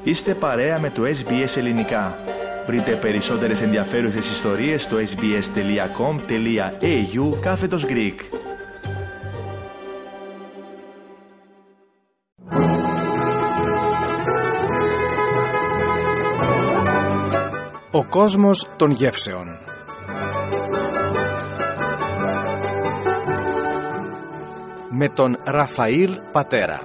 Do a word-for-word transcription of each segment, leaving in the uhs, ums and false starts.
Είστε παρέα με το ες μπι ες Ελληνικά. Βρείτε περισσότερες ενδιαφέρουσες ιστορίες στο sbs.com.au κάθετος Greek. Ο κόσμος των γεύσεων. Με τον Ραφαήλ Πατέρα.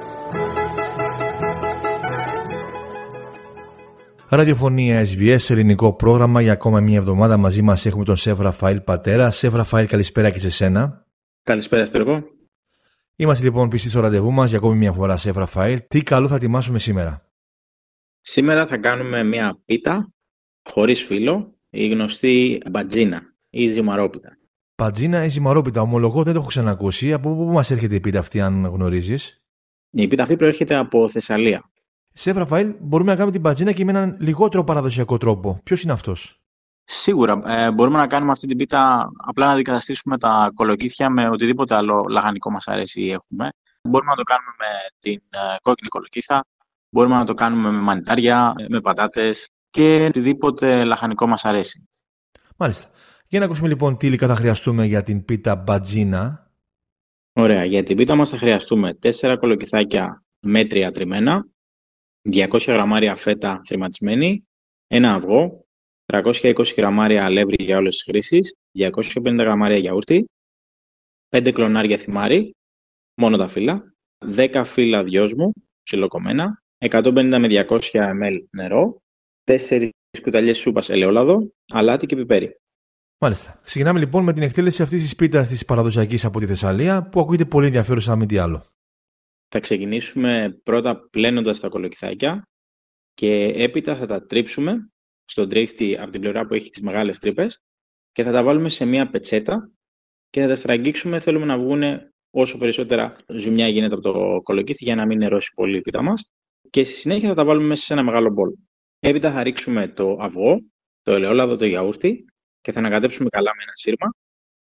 Ραδιοφωνία ες μπι ες, ελληνικό πρόγραμμα για ακόμα μία εβδομάδα. Μαζί μας έχουμε τον Σεφ Ραφαήλ Πατέρα. Σεφ Ραφαήλ, καλησπέρα και σε σένα. Καλησπέρα, Στέργο. Είμαστε λοιπόν πιστοί στο ραντεβού μας για ακόμη μία φορά, Σεφ Ραφαήλ. Τι καλό θα ετοιμάσουμε σήμερα? Σήμερα θα κάνουμε μία πίτα χωρίς φύλλο, η γνωστή μπατζίνα ή ζυμαρόπιτα. Μπατζίνα ή ζυμαρόπιτα, ομολογώ δεν το έχω ξανακούσει. Από πού μας έρχεται η πίτα αυτή, αν γνωρίζεις? Η πίτα αυτή προέρχεται από Θεσσαλία. Σεφ Ραφαήλ, μπορούμε να κάνουμε την μπατζίνα και με έναν λιγότερο παραδοσιακό τρόπο. Ποιος είναι αυτός? Σίγουρα. Ε, μπορούμε να κάνουμε αυτή την πίτα απλά να αντικαταστήσουμε τα κολοκύθια με οτιδήποτε άλλο λαχανικό μας αρέσει ή έχουμε. Μπορούμε να το κάνουμε με την ε, κόκκινη κολοκύθα, μπορούμε να το κάνουμε με μανιτάρια, με πατάτες και οτιδήποτε λαχανικό μας αρέσει. Μάλιστα. Για να ακούσουμε λοιπόν τι υλικά θα χρειαστούμε για την πίτα μπατζίνα. Ωραία. Για την πίτα μας θα χρειαστούμε τέσσερα κολοκυθάκια μέτρια τριμμένα, διακόσια γραμμάρια φέτα θρηματισμένη, ένα αυγό, τριακόσια είκοσι γραμμάρια αλεύρι για όλες τις χρήσεις, διακόσια πενήντα γραμμάρια γιαούρτι, πέντε κλονάρια θυμάρι, μόνο τα φύλλα, δέκα φύλλα δυόσμου, ψιλοκομμένα, εκατόν πενήντα με διακόσια μιλιλίτρα νερό, τέσσερις κουταλιές σούπας ελαιόλαδο, αλάτι και πιπέρι. Μάλιστα. Ξεκινάμε λοιπόν με την εκτέλεση αυτής της πίτας της παραδοσιακής από τη Θεσσαλία, που ακούγεται πολύ ενδιαφέρουσα, μη τι άλλο. Θα ξεκινήσουμε πρώτα πλένοντας τα κολοκυθάκια και έπειτα θα τα τρίψουμε στον τρίφτη από την πλευρά που έχει τις μεγάλες τρύπες και θα τα βάλουμε σε μια πετσέτα και θα τα στραγγίξουμε. Θέλουμε να βγουν όσο περισσότερα ζουμιά γίνεται από το κολοκύθι για να μην νερώσει πολύ η πίτα μας, και στη συνέχεια θα τα βάλουμε μέσα σε ένα μεγάλο μπολ. Έπειτα θα ρίξουμε το αυγό, το ελαιόλαδο, το γιαούρτι και θα ανακατέψουμε καλά με ένα σύρμα.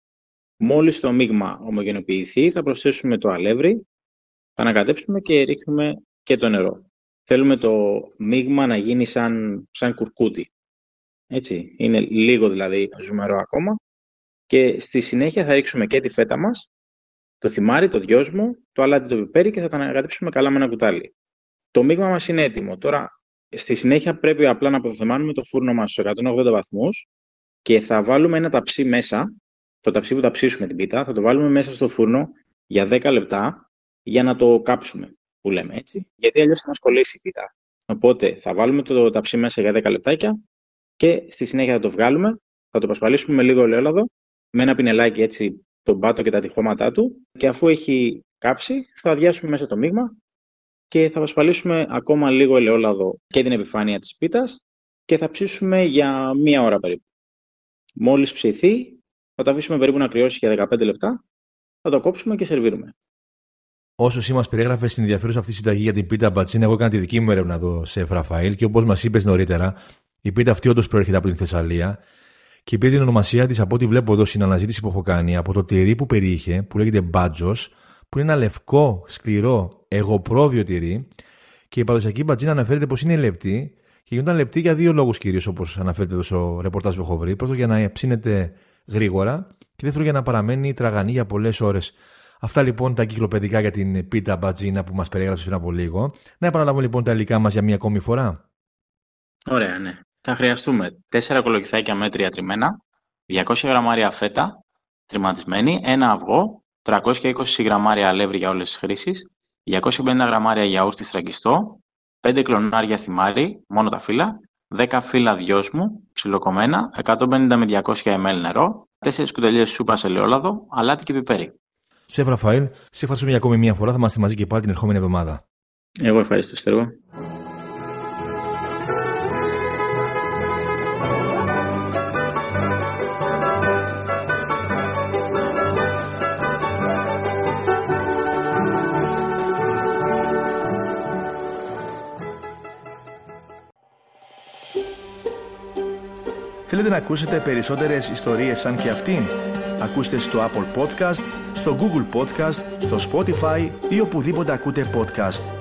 Μόλις το μείγμα ομογενοποιηθεί θα προσθέσουμε το αλεύρι, θα ανακατέψουμε και ρίχνουμε και το νερό. Θέλουμε το μείγμα να γίνει σαν, σαν κουρκούτι. Έτσι, είναι λίγο δηλαδή ζουμερό ακόμα. Και στη συνέχεια θα ρίξουμε και τη φέτα μας, το θυμάρι, το δυόσμο, το αλάτι, το πιπέρι και θα τα ανακατέψουμε καλά με ένα κουτάλι. Το μείγμα μας είναι έτοιμο. Τώρα, στη συνέχεια πρέπει απλά να αποθεμάνουμε το φούρνο μας στους εκατόν ογδόντα βαθμούς και θα βάλουμε ένα ταψί μέσα, το ταψί που θα ψήσουμε την πίτα, θα το βάλουμε μέσα στο φούρνο για δέκα λεπτά για να το κάψουμε, που λέμε έτσι, γιατί αλλιώς θα μας κολλήσει η πίτα. Οπότε θα βάλουμε το ταψί μέσα για δέκα λεπτάκια και στη συνέχεια θα το βγάλουμε, θα το πασπαλίσουμε με λίγο ελαιόλαδο, με ένα πινελάκι έτσι τον πάτο και τα τυχώματά του, και αφού έχει κάψει θα αδειάσουμε μέσα το μείγμα και θα πασπαλίσουμε ακόμα λίγο ελαιόλαδο και την επιφάνεια της πίτας και θα ψήσουμε για μία ώρα περίπου. Μόλις ψηθεί θα το αφήσουμε περίπου να κρυώσει για δεκαπέντε λεπτά, θα το κόψουμε και σερβίρουμε. Όσο εσύ μας περιέγραφες την ενδιαφέρουσα αυτή συνταγή για την πίτα μπατζίνα, εγώ έκανα τη δική μου έρευνα εδώ, Σεφ Ραφαήλ, και όπως μας είπες νωρίτερα, η πίτα αυτή όντως προέρχεται από την Θεσσαλία και πήρε την ονομασία της, από ό,τι βλέπω εδώ στην αναζήτηση που έχω κάνει, από το τυρί που περιείχε, που λέγεται μπάτζος, που είναι ένα λευκό, σκληρό, αιγοπρόβιο τυρί, και η παραδοσιακή μπατζίνα αναφέρεται πως είναι λεπτή και γινόταν λεπτή για δύο λόγους κυρίως, όπως αναφέρεται εδώ στο ρεπορτάζ που έχω βρει. Πρώτον, για να ψήνεται γρήγορα, και δεύτερον, για να παραμένει τραγανή για πολλές ώρες. Αυτά λοιπόν τα κυκλοπαιδικά για την πίτα μπατζίνα που μας περιέγραψε πριν από λίγο. Να επαναλάβουμε λοιπόν τα υλικά μας για μία ακόμη φορά. Ωραία, ναι. Θα χρειαστούμε τέσσερα κολοκυθάκια μέτρια τριμμένα, διακόσια γραμμάρια φέτα τριμματισμένη, ένα αυγό, τριακόσια είκοσι γραμμάρια αλεύρι για όλες τις χρήσεις, διακόσια πενήντα γραμμάρια γιαούρτι στραγγιστό, πέντε κλονάρια θυμάρι, μόνο τα φύλλα, δέκα φύλλα δυόσμου, ψιλοκομμένα, εκατόν πενήντα με διακόσια μιλιλίτρα νερό, τέσσερις κουταλιές σούπας ελαιόλαδο, αλάτι και πιπέρι. Σεφ Ραφαήλ, σε ευχαριστούμε για ακόμη μία φορά. Θα είμαστε μαζί και πάλι την ερχόμενη εβδομάδα. Εγώ ευχαριστώ, Στέργο. Θέλετε να ακούσετε περισσότερες ιστορίες σαν και αυτήν? Ακούστε στο Apple Podcast, στο Google Podcast, στο Spotify ή οπουδήποτε ακούτε podcast.